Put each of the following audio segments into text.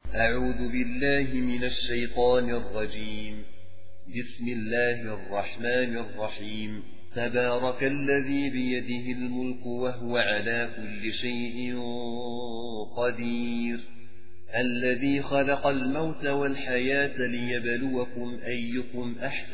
أعوذ بالله من الشيطان الرجيم. بسم الله الرحمن الرحيم. تبارك الذي بيده الملك وهو على كل شيء قدير، الذي خلق الموت والحياة ليبلوكم أيكم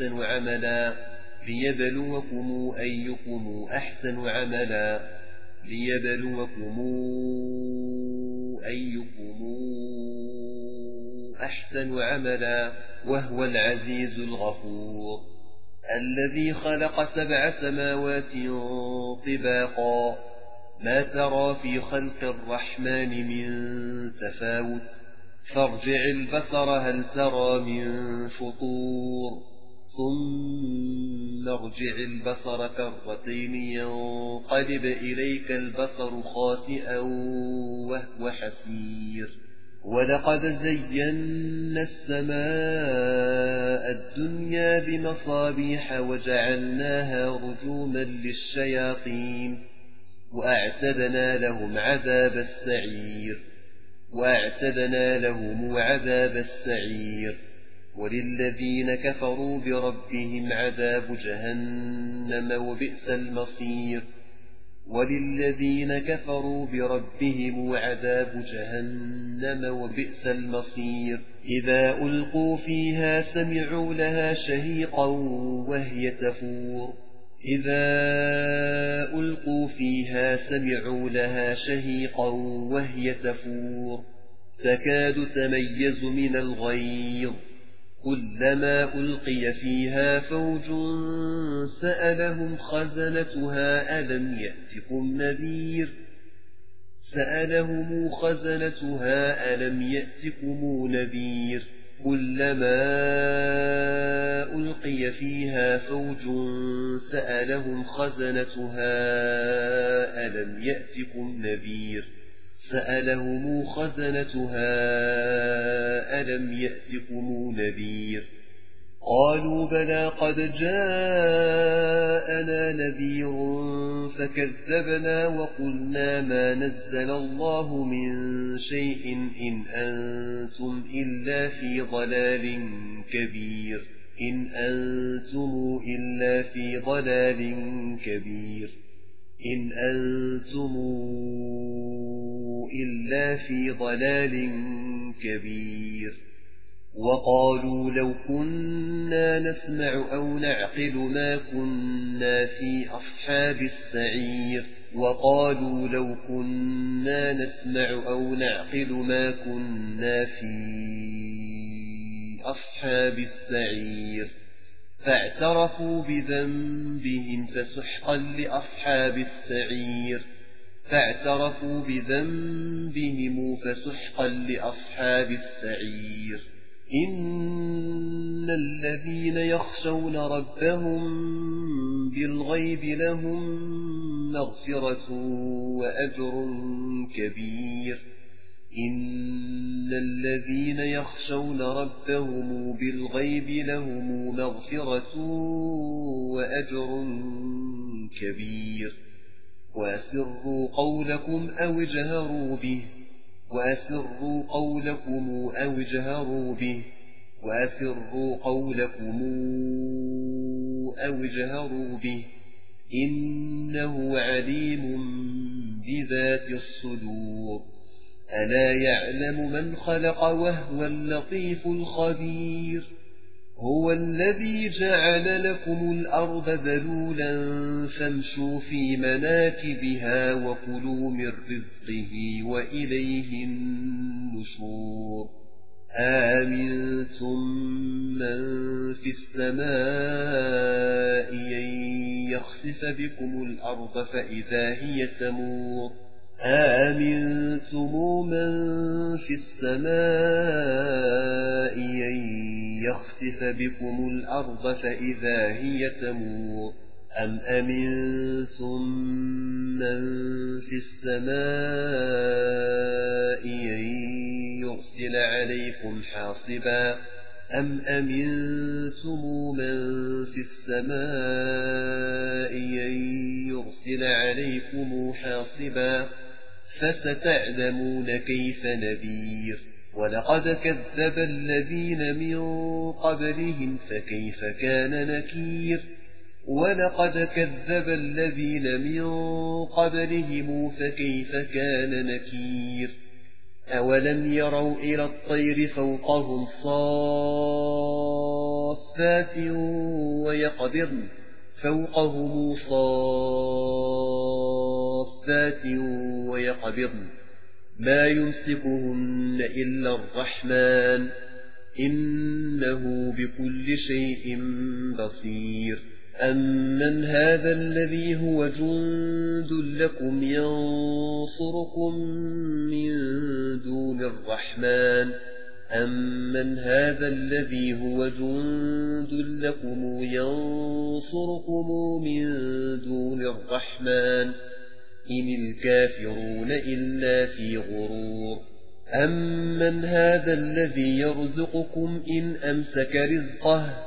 أحسن عملا وهو العزيز الغفور. الذي خلق 7 سماوات طباقا، ما ترى في خلق الرحمن من تفاوت، فارجع البصر هل ترى من فطور، ثم ارجع البصر كرتين ينقلب إليك البصر خاسئا وهو حسير. ولقد زينا السماء الدنيا بمصابيح وجعلناها رجوما للشياطين وأعتدنا لهم عذاب السعير. وللذين كفروا بربهم عذاب جهنم وبئس المصير. إذا ألقوا فيها سمعوا لها شهيقا وهي تفور تكاد تميز من الغيظ. كلما ألقي فيها فوج سألهم خزنتها ألم يأتكم نذير. كلما ألقي فيها فوج سألهم خزنتها ألم يأتكم نذير. قالوا بلى قد جاءنا نذير فكذبنا وقلنا ما نزل الله من شيء إن أنتم إلا في ضلال كبير. وقالوا لو كنا نسمع أو نعقل ما كنا في أصحاب السعير. فاعترفوا بذنبهم فسحقا لأصحاب السعير. إن الذين يخشون ربهم بالغيب لهم مغفرة وأجر كبير. وأسروا قولكم أو اجهروا به إنه عليم بذات الصدور. ألا يعلم من خلق وهو اللطيف الخبير. هو الذي جعل لكم الأرض ذلولا فامشوا في مناكبها وكلوا من رزقه وإليه النشور. آمنتم من في السماء أن يخسف بكم الأرض فإذا هي تمور. أم أمنتم من في السماء أن يرسل عليكم حاصبا فستعلمون كيف نذير. ولقد كذب الذين من قبلهم فكيف كان نكير ولقد كذب الذين من قبلهم فكيف كان نكير أولم يروا إلى الطير فوقهم صافات ويقبضن ما يمسكهن إلا الرحمن إنه بكل شيء بصير أمن هذا الذي هو جند لكم ينصركم من دون الرحمن أمن هذا الذي هو جند لكم ينصركم من دون الرحمن إن الكافرون إلا في غرور أمن هذا الذي يرزقكم إن أمسك رزقه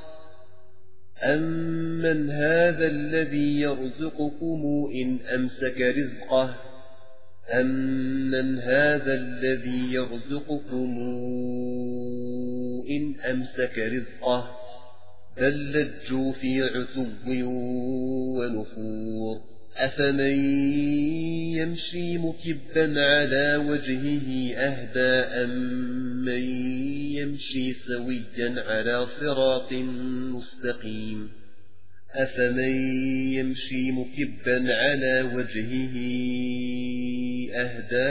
أمن هذا الذي يرزقكم إن أمسك رزقه أمن هذا الذي يرزقكم إن أمسك رزقه بل لجوا في عتو ونفور أفمن يمشي مكبا على وجهه أهدى أمن يمشي سويا على صراط مستقيم أفمن يمشي مكبا على وجهه أهدى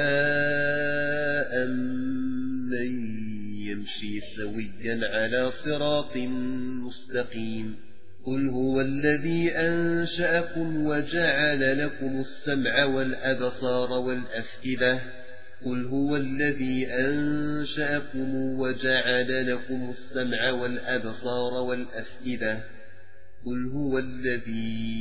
أمن يمشي سويا على صراط مستقيم قل هو الذي أنشأكم وجعل لكم السمع والأبصار والأفئدة قل هو الذي أنشأكم وجعل لكم السمع والأبصار والأفئدة قل هو الذي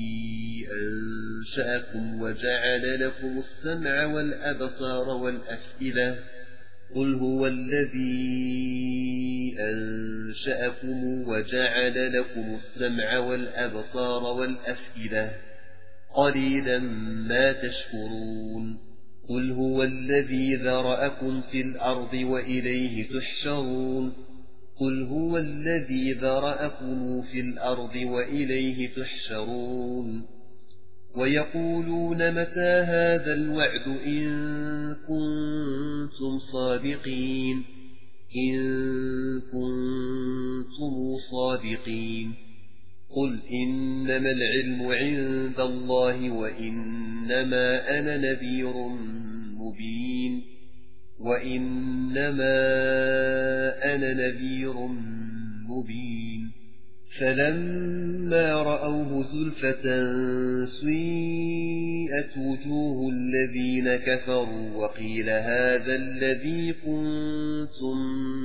أنشأكم وجعل لكم السمع والأبصار والأفئدة قل هو الذي أنشأكم وجعل لكم السمع والأبصار والأفئدة قليلا ما تشكرون قل هو الذي ذرأكم في الأرض وإليه تحشرون قل هو الذي ذرأكم في الأرض وإليه تحشرون ويقولون متى هذا الوعد إن كنتم صادقين قل إنما العلم عند الله وإنما أنا نذير مبين فلما رأوه زلفة سيئت وجوه الذين كفروا وقيل هذا الذي كنتم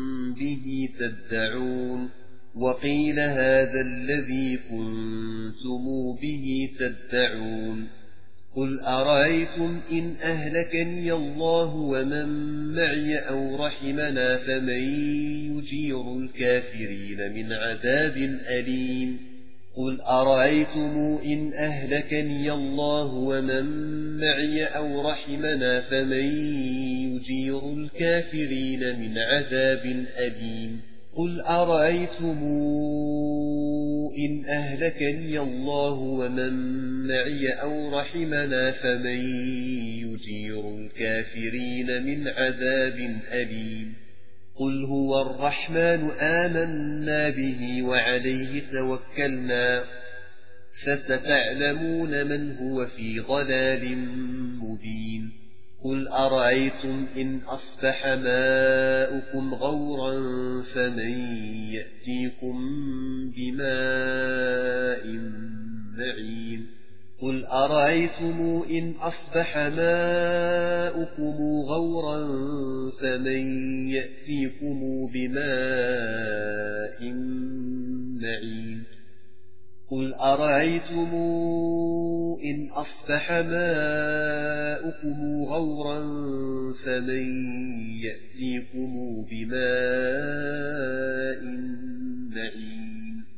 به تدعون قل أرأيتم إن أهلكني الله ومن معي أو رحمنا فمن يجير الكافرين من عذاب أليم قل أرأيتم إن أهلكني الله ومن معي أو رحمنا فمن يجير الكافرين من عذاب أليم قل أرأيتم إن أهلكني الله ومن معي أو رحمنا فمن يجير الكافرين من عذاب أليم قل هو الرحمن آمنا به وعليه توكلنا فستعلمون من هو في ضلال مبين قل أرأيتم إن أصبح ماؤكم غورا فمن يأتيكم بماء معين قل أرأيتم إن أصبح ماؤكم غورا فمن يأتيكم بماء معين قل أرأيتم إن أصبح ماؤكم غورا فمن يأتيكم بماء معين